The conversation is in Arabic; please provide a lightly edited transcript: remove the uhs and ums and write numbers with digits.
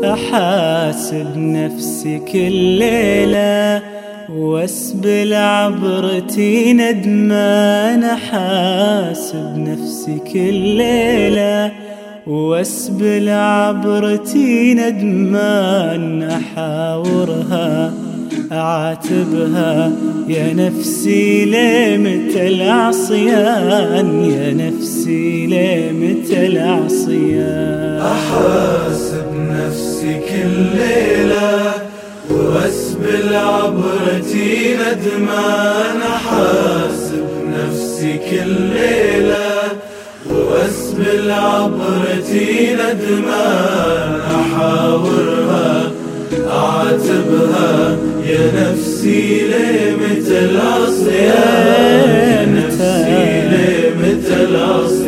أحاسب نفسي كل ليلة واسبل عبرتي ندمان. أحاسب نفسي كل ليلة واسبل عبرتي ندمان. أحاورها أعاتبها يا نفسي ليه متى العصيان، يا نفسي ليه متى العصيان. أحاسب نفسي كل ليلة واسبل عبرتي ندمان. أحاسب نفسي كل ليلة واسبل عبرتي ندمان. أحاورها أعاتبها يا نفسي ليه متى العصيان، يا نفسي ليه متى العصيان.